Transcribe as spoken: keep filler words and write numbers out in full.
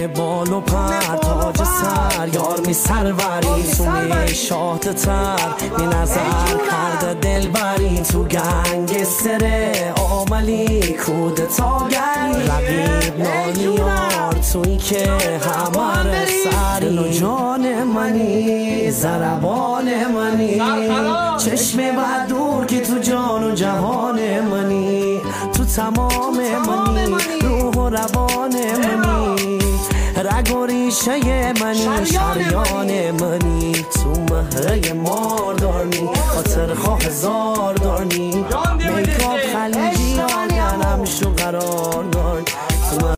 بال و پر تاج سر یار می سروری تو می شات تر می نظر کرده دل بری تو گنگ سره آملی کود تاگری رقیب نانیار توی که همه سری دل و جان منی زربان منی چشم بد دور که تو جان و جهان منی تو تمام منی روح و روان منی رگ و ریشه منی شریان منی تو مهره مار دارنی خاطر خواه هزار دارنی میکاب خلیجی آنم شو قرار